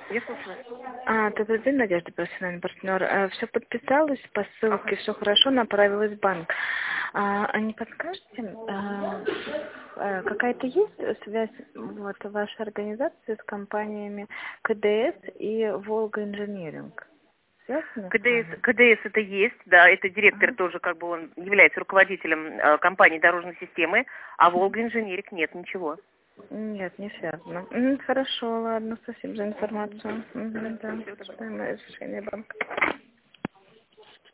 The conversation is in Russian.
Я слушаю. Добрый день, Надежда, профессиональный партнер. Все подписалось по ссылке, Ага. все хорошо, направилась в банк. Не подскажете, какая-то есть связь вот, вашей организации с компаниями КДС и Волга Инжиниринг? Связаны с вами? КДС это есть, да, это директор Ага. тоже, как бы он является руководителем компании дорожной системы, а Волга Инженерик нет ничего. Нет, не связано. Хорошо, ладно, спасибо за информацию. Да, Все, ждем решения банка.